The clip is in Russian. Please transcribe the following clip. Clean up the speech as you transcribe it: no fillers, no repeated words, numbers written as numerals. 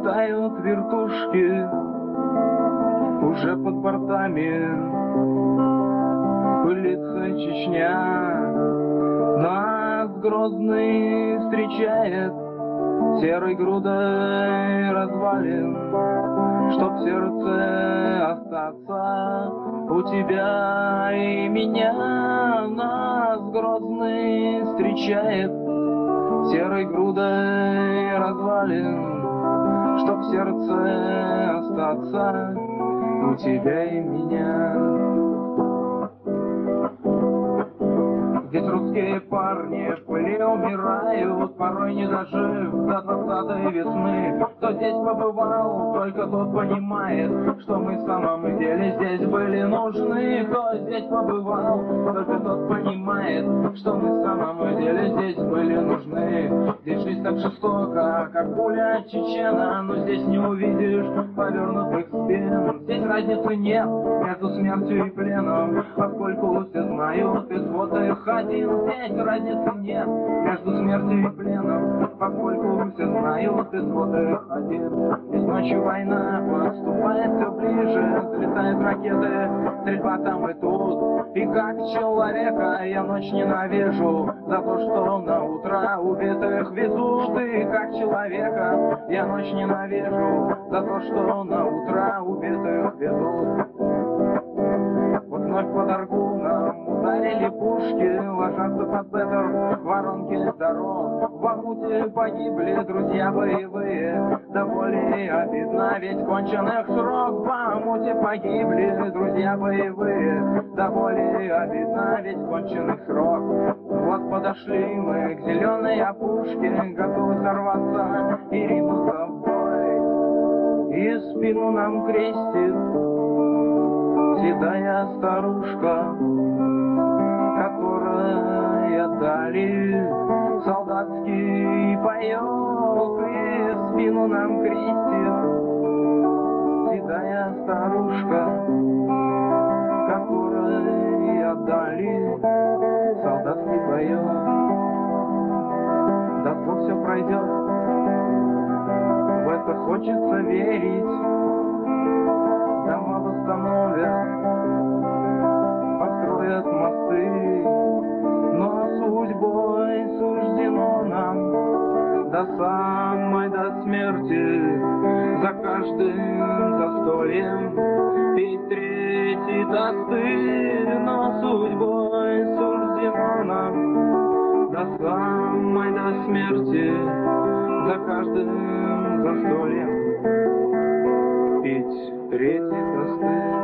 Летают вертушки уже под бортами, пылится Чечня. Нас Грозный встречает серой грудой развалин, чтоб в сердце остаться у тебя и меня. Нас Грозный встречает серой грудой развалин, чтоб в сердце остаться у тебя и меня. Здесь русские парни в пыли умирают, порой не дожив до 20-й весны. Кто здесь побывал, только тот понимает, что мы в самом деле здесь были нужны. Кто здесь побывал, только тот понимает, что мы в самом деле здесь были нужны. Здесь жизнь так жестока, как пуля чечена, но здесь не увидишь повернутых спин. Здесь разницы нет между смертью и пленом, поскольку все знают исход их один. Здесь разницы нет между смертью и пленом, поскольку все знают исход их один. Здесь ночью война подступает все ближе, взлетают ракеты, стрельба там и тут. И как человека я ночь ненавижу за то, что на утро убитых везут. И как человека я ночь ненавижу за то, что на утро убитых везут. Вот вновь под Аргуном ударили пушки, ложатся под центр воронки дорог. В Бахмуте погибли друзья боевые, да более обидно, ведь конченых срок. В Бахмуте погибли друзья боевые, да более обидно, ведь конченых срок. Вот подошли мы к зеленой опушке, готовы сорваться и ринуться в бой. И спину нам крестит седая старушка, которая дали солдатский паёк. И спину нам крестит седая старушка, которой отдали солдатский паёк. Да скоро все пройдет, в это хочется верить. Дома восстановят, построят мосты, но судьбой суждено нам до самой до смерти за каждым застольем пить третий тосты. Но судьбой суждено нам до самой до смерти за каждым застольем пить третий тосты.